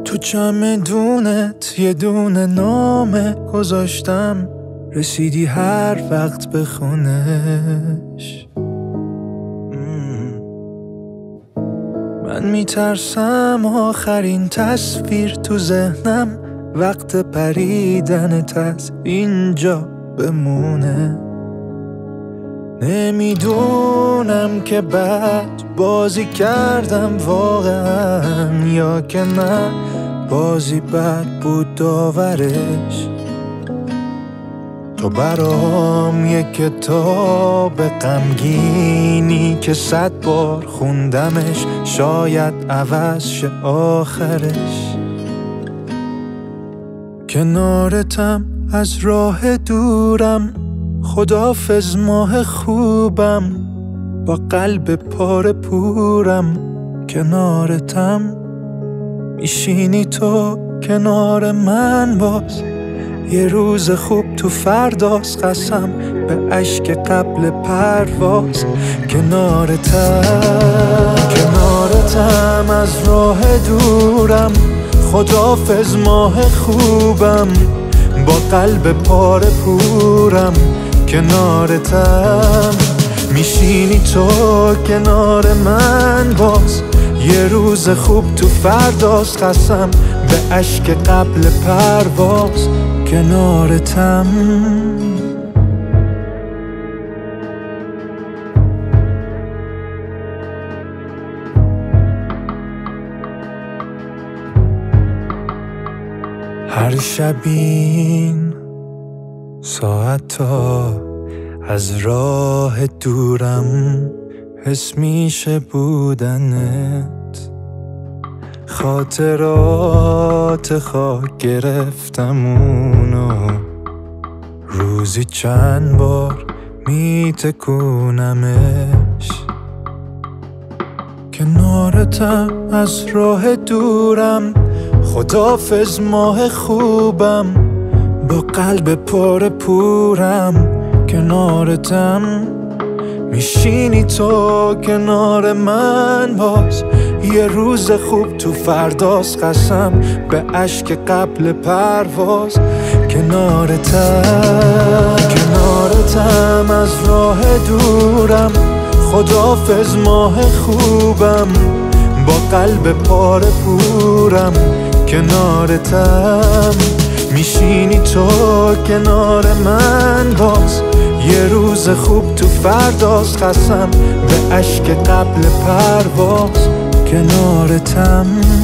تو چمدونت یه دونه نامه گذاشتم، رسیدی هر وقت به خونش. من میترسم آخرین تصویر تو ذهنم وقت پریدنت از اینجا بمونه. نمیدونم که بد بازی کردم واقعا یا که نه بازی بد بود داورش. تو برام یه کتاب غمگینی که 100 بار خوندمش، شاید عوض شه آخرش. کنارتم از راه دورم، خداحافظ ماه خوبم، با قلب پاره پورم. کنارتم میشینی تو کنار من باز، یه روز خوب تو فرداست، قسم به اشک قبل پرواز. کنارتم از راه دورم، خداحافظ ماه خوبم، با قلب پاره پورم. کنارتم میشینی تو کنار من باز، یه روز خوب تو فرداست، قسم به اشک قبل پرواز. کنارتم هر شب این ساعتا از راه دورم حس میشه بودنت. خاطرات خاک گرفتم اونو، روزی چند بار میتکونمش. کنارتم از راه دورم، خداحافظ ماه خوبم، با قلب پاره پورم. کنارتم میشینی تو کنار من باز، یه روز خوب تو فرداست، قسم به اشک قبل پرواز. کنارتم از راه دورم، خداحافظ ماه خوبم، با قلب پاره پورم. کنارتم میشینی تو کنار من باز، یه روز خوب تو فرداست، قسم به اشک قبل پرواز. کنارتم